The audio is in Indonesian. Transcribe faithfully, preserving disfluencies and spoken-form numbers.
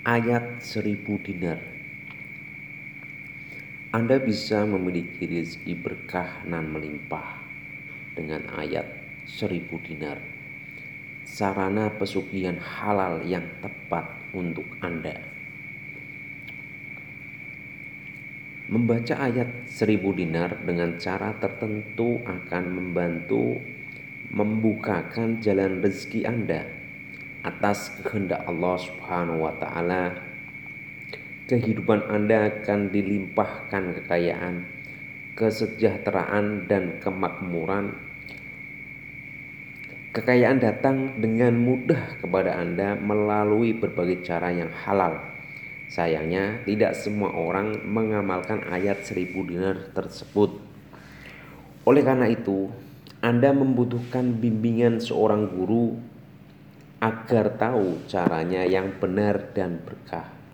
Ayat seribu dinar. Anda bisa memiliki rezeki berkah nan melimpah dengan ayat seribu dinar, sarana pesugihan halal yang tepat untuk Anda. Membaca ayat seribu dinar dengan cara tertentu akan membantu membukakan jalan rezeki Anda atas kehendak Allah Subhanahu wa taala. Kehidupan Anda akan dilimpahkan kekayaan, kesejahteraan dan kemakmuran. Kekayaan datang dengan mudah kepada Anda melalui berbagai cara yang halal. Sayangnya tidak semua orang mengamalkan ayat seribu dinar tersebut. Oleh karena itu, Anda membutuhkan bimbingan seorang guru agar tahu caranya yang benar dan berkah.